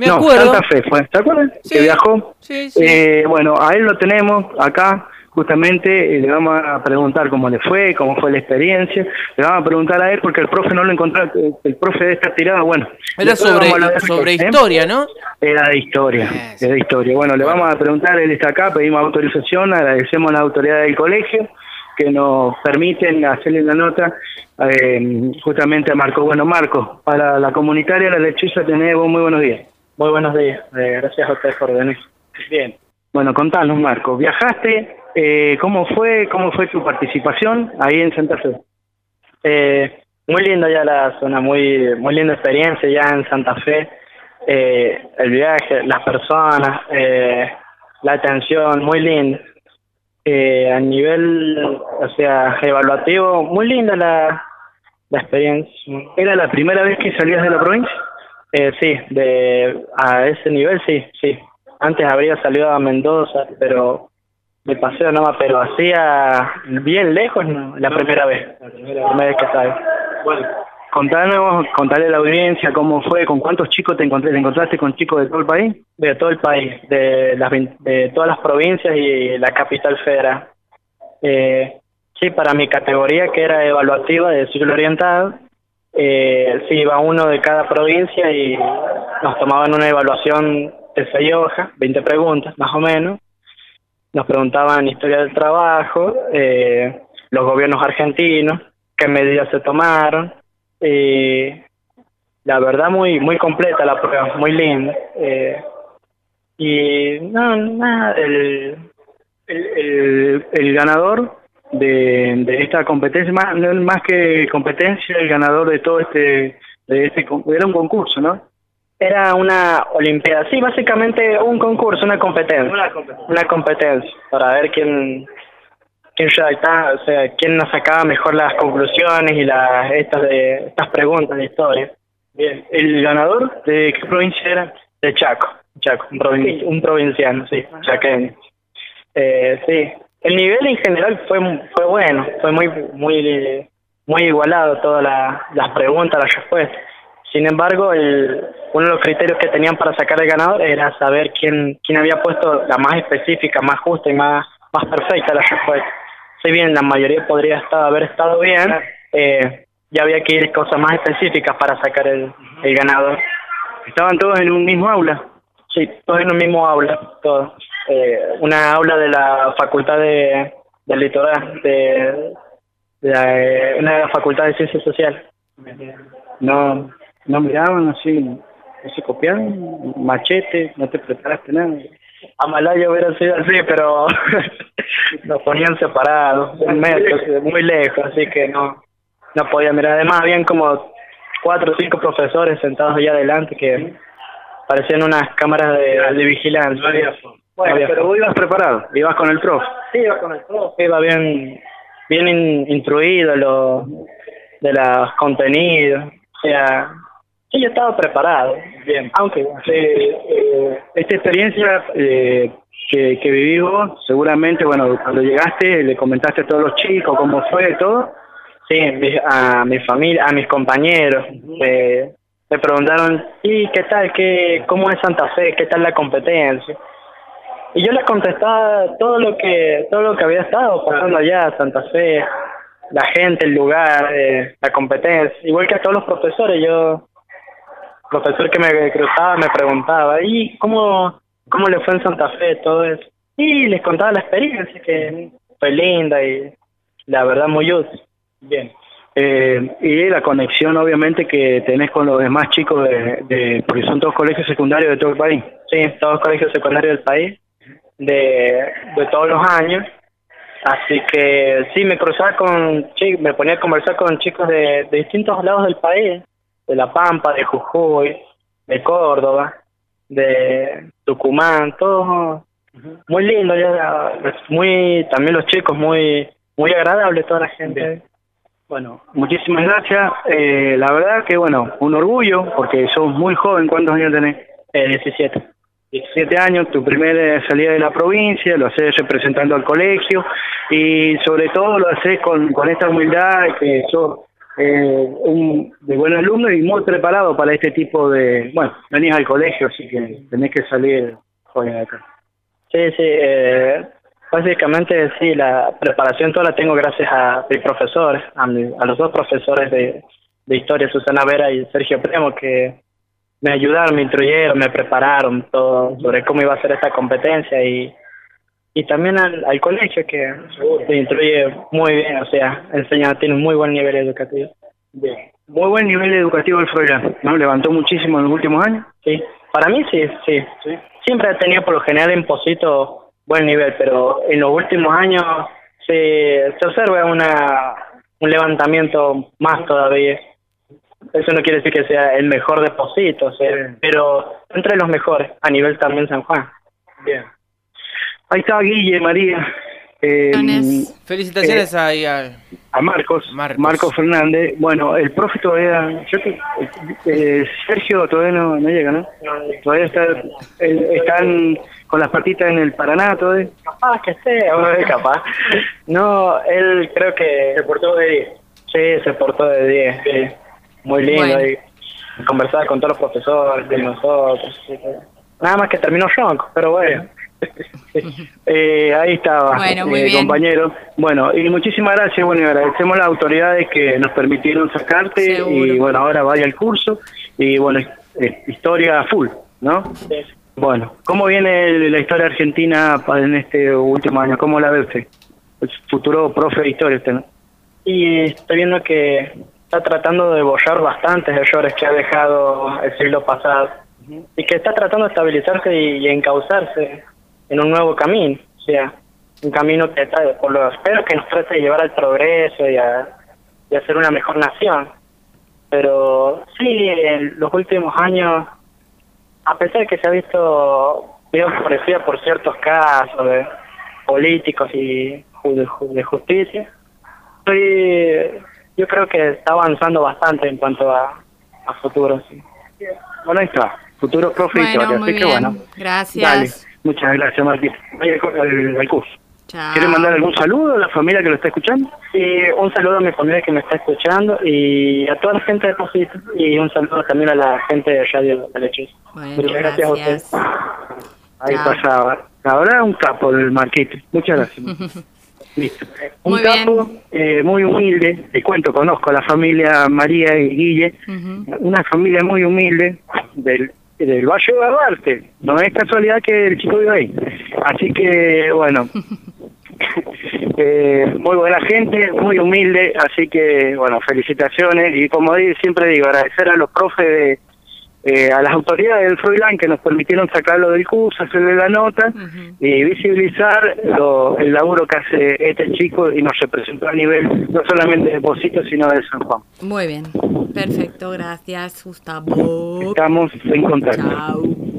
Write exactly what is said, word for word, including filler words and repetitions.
Me no, acuerdo. Santa Fe fue, ¿te acuerdas? Sí, Que viajó. sí, sí. Eh, bueno, a él lo tenemos acá, justamente, eh, le vamos a preguntar cómo le fue, cómo fue la experiencia, le vamos a preguntar a él porque el profe no lo encontró, el, el profe de esta tirada, bueno. Era sobre, sobre ¿eh? historia, ¿no? Era de historia, Eh, sí. era de historia. Bueno, le vamos a preguntar, él está acá, pedimos autorización, agradecemos a la autoridad del colegio que nos permiten hacerle la nota eh, justamente a Marco. Bueno, Marco, para la comunitaria La Lechuza tenemos muy buenos días. Muy buenos días, eh, gracias a ustedes por venir. Bien. Bueno, contanos, Marco, ¿viajaste? Eh, ¿Cómo fue cómo fue tu participación ahí en Santa Fe? Eh, muy linda ya la zona, muy muy linda experiencia ya en Santa Fe. Eh, el viaje, las personas, eh, la atención, muy linda. Eh, a nivel, o sea, evaluativo, muy linda la, la experiencia. ¿Era la primera vez que salías de la provincia? Eh, sí, de a ese nivel sí, sí. Antes habría salido a Mendoza, pero de paseo no, pero hacía bien lejos, no, la primera vez, la primera, la primera vez que salgo. Bueno, contanos, contarle a la audiencia cómo fue, con cuántos chicos te encontré, ¿te encontraste con chicos de todo el país? De todo el país, de las de todas las provincias y la capital federal. Eh, sí, para mi categoría que era evaluativa de ciclo orientado, eh, sí iba uno de cada provincia y nos tomaban una evaluación de seis hojas, veinte preguntas más o menos. Nos preguntaban historia del trabajo, eh, los gobiernos argentinos, qué medidas se tomaron. Eh, la verdad muy muy completa la prueba, muy linda. Eh, y no, nada, el, el, el, el ganador de, de esta competencia, más, más que competencia, el ganador de todo este, de este, era un concurso, ¿no? Era una olimpiada, sí, básicamente un concurso, una competencia, una competencia, una competencia para ver quién quién redactaba, o sea, quién nos sacaba mejor las conclusiones y las estas de estas preguntas de historia. Bien, ¿el ganador de qué provincia era? De Chaco, Chaco, un, provin un provinciano, sí, chaqueño. Eh, sí, el nivel en general fue fue bueno, fue muy muy muy igualado todas la, las preguntas, las respuestas. Sin embargo, el, uno de los criterios que tenían para sacar el ganador era saber quién quién había puesto la más específica, más justa y más más perfecta la respuesta. Si bien la mayoría podría estar, haber estado bien, eh, ya había que ir a cosas más específicas para sacar el, el ganador. ¿Estaban todos en un mismo aula? Sí, todos en un mismo aula, todos. Eh, una aula de la Facultad de, del Litoral, de, de la, una Facultad de Ciencias Sociales. No, no miraban así, no se copiaban, machete, no te preparaste nada. Amalaya hubiera sido así, pero nos ponían separados, un metro, muy lejos, así que no no podía mirar. Además, habían como cuatro o cinco profesores sentados allá adelante que parecían unas cámaras de, de vigilancia. No había forma. Bueno, no pero vos ibas preparado, ibas con el profe. Sí, iba con el profe, iba bien, bien in, instruido lo, de los contenidos, o sea, sí, yo estaba preparado. Bien. Aunque sí, eh, esta experiencia eh, que, que viví vos, seguramente, bueno, cuando llegaste le comentaste a todos los chicos cómo fue todo. Sí, a mi familia, a mis compañeros, eh, me preguntaron, ¿y qué tal, qué, cómo es Santa Fe, qué tal la competencia? Y yo les contestaba todo lo que todo lo que había estado pasando allá, Santa Fe, la gente, el lugar, eh, la competencia, igual que a todos los profesores. Yo, profesor que me cruzaba, me preguntaba, ¿y cómo, cómo le fue en Santa Fe todo eso? Y les contaba la experiencia, que fue linda y la verdad muy útil. Bien. Eh, y la conexión obviamente que tenés con los demás chicos de, de porque son todos colegios secundarios de todo el país. Sí, todos colegios secundarios del país, de, de todos los años. Así que sí, me cruzaba con chicos, me ponía a conversar con chicos de, de distintos lados del país, de La Pampa, de Jujuy, de Córdoba, de Tucumán, todos muy lindo, ya, muy, también los chicos muy, muy agradables, toda la gente. Bien. Bueno, muchísimas gracias. Eh, la verdad que, bueno, un orgullo, porque sos muy joven. ¿Cuántos años tenés? Eh, diecisiete. diecisiete años, tu primera salida de la provincia, lo haces representando al colegio y sobre todo lo haces con, con esta humildad, que sos eh, un, de buen alumno y muy preparado para este tipo de... Bueno, venís al colegio, así que tenés que salir joven acá. Sí, sí, eh, básicamente sí, la preparación toda la tengo gracias a mis profesores, a, mi, a los dos profesores de, de historia, Susana Vera y Sergio Premo, que me ayudaron, me instruyeron, me prepararon todo sobre cómo iba a ser esta competencia y, y también al, al colegio que se instruye muy bien, o sea, enseña, tiene un muy buen nivel educativo. Bien. Muy buen nivel educativo el Froilán, ¿no? Levantó muchísimo en los últimos años. Sí, para mí sí, sí. sí. Siempre he tenido por lo general en Pocito buen nivel, pero en los últimos años se, se observa una un levantamiento más todavía. Eso no quiere decir que sea el mejor de Pocito, o sea, pero entre los mejores, a nivel también San Juan. Bien. Ahí está Guille, María. Eh, Felicitaciones eh, ahí a, a Marcos, Marcos, Marcos Fernández. Bueno, el profe todavía, yo te, eh, Sergio todavía no, no llega, ¿no? Todavía está, eh, están con las patitas en el Paraná todavía. Capaz que esté, o es capaz. No, él creo que se portó de diez. Sí, se portó de diez, sí. Muy lindo, bueno. Y conversar con todos los profesores, de nosotros. Sí. Nada más que terminó ronco, pero bueno. eh, ahí estaba, bueno, muy eh, bien. compañero. Bueno, y muchísimas gracias, bueno, y agradecemos a las autoridades que nos permitieron sacarte. Seguro. Y bueno, ahora vaya al curso y bueno, eh, historia full, ¿no? Sí. Bueno, ¿cómo viene la historia argentina en este último año? ¿Cómo la ve usted? El futuro profe de historia usted, ¿no? Y estoy viendo que está tratando de borrar bastantes errores que ha dejado el siglo pasado. Uh-huh. Y que está tratando de estabilizarse y, y encauzarse en un nuevo camino, o sea, un camino que está, por lo espero que nos trate de llevar al progreso y a, y a ser una mejor nación. Pero sí, en los últimos años, a pesar de que se ha visto bien favorecida por ciertos casos de políticos y de, de justicia, estoy, yo creo que está avanzando bastante en cuanto a, a futuro. Sí. Bueno, ahí está, futuro profe bueno, historia, muy así que bien. bueno. Gracias. Dale. Muchas gracias, Martín. Vaya al, al curso. Chao. ¿Quieres mandar algún saludo a la familia que lo está escuchando? Sí, un saludo a mi familia que me está escuchando y a toda la gente de Pocito y un saludo también a la gente de Radio La Lechuza. Bueno, Muchas gracias, gracias a ustedes. Ahí Chao. pasaba. Ahora un capo el Marquito. Muchas gracias. Listo. Un muy capo eh, muy humilde. Te cuento, conozco a la familia María y Guille. Uh-huh. Una familia muy humilde del del Valle de Barbarte. No es casualidad que el chico vive ahí. Así que, bueno, eh, muy buena gente, muy humilde, así que, bueno, felicitaciones. Y como siempre digo, agradecer a los profes, de, eh, a las autoridades del Froilán que nos permitieron sacarlo del curso, hacerle la nota uh-huh. y visibilizar lo, el laburo que hace este chico y nos representó a nivel no solamente de Pocito, sino de San Juan. Muy bien, perfecto, gracias, Gustavo. Estamos en contacto. Chao.